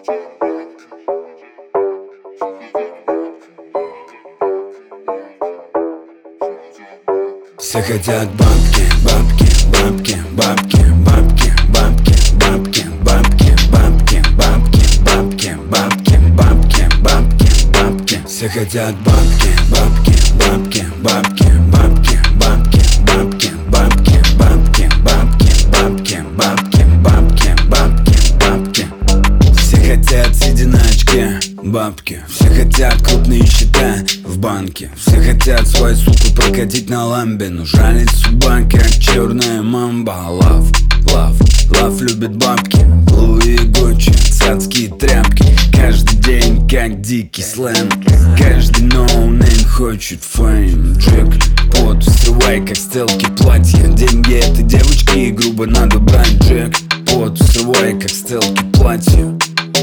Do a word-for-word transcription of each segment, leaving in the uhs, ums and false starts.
Все хотят бабки, бабки, бабки, бабки, бабки, бабки, бабки, бабки, бабки, бабки, бабки, бабки, бабки, бабки, бабки. Все хотят бабки, бабки, бабки, бабки, бабки, бабки, бабки, бабки, бабки, бабки, бабки, бабки, бабки, бабки, бабки. Все хотят сидя на очке, бабки. Все хотят крупные счета в банке. Все хотят свою суку прокатить на ламбе, но жалит судьба, как черная мамба. Лав, лав, лав любит бабки. Луи Гуччи, цацкие тряпки. Каждый день как дикий сленг. Каждый ноунейм хочет фейм. Джек, пот, срывай как стелки платья. Деньги этой девочки и грубо надо брать. Джек, пот, срывай как стелки платья.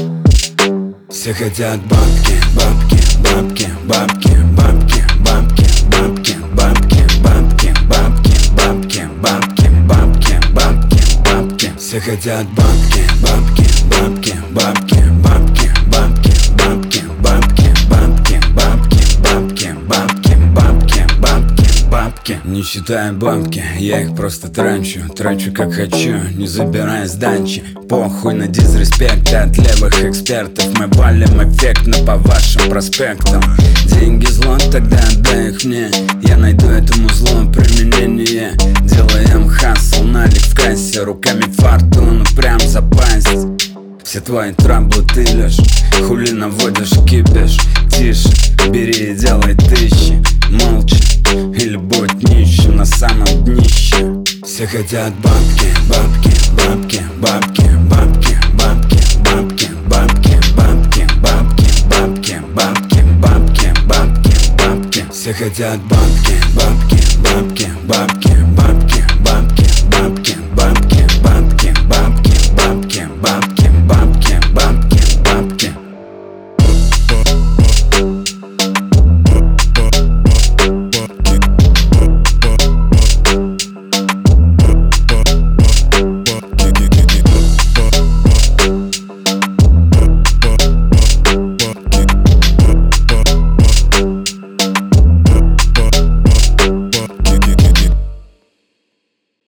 Все хотят бабки, бабки, бабки, бабки, бабки, бабки, бабки, бабки, бабки, бабки, бабки, бабки, бабки, бабки, бабки. Все хотят бабки, бабки, бабки, бабки, бабки, бабки, бабки, бабки, бабки, бабки, бабки, бабки, бабки, бабки, бабки. Не считая бабки, я их просто трачу. Трачу как хочу, не забирая сдачи. Похуй на дизреспект от левых экспертов. Мы валим эффектно по вашим проспектам. Деньги зло, тогда отдай их мне. Я найду этому злу применение. Делаем хасл, налик в кассе. Руками фортуну прям запасть. Все твои траблы ты лишь хули наводишь кипиш. Тише, бери и делай тысячи. Молча или будь нищим на самом днище. Все хотят бабки, бабки, бабки, бабки, бабки, бабки, бабки, бабки, бабки, бабки, бабки, бабки, бабки, бабки, бабки. Все хотят бабки, бабки.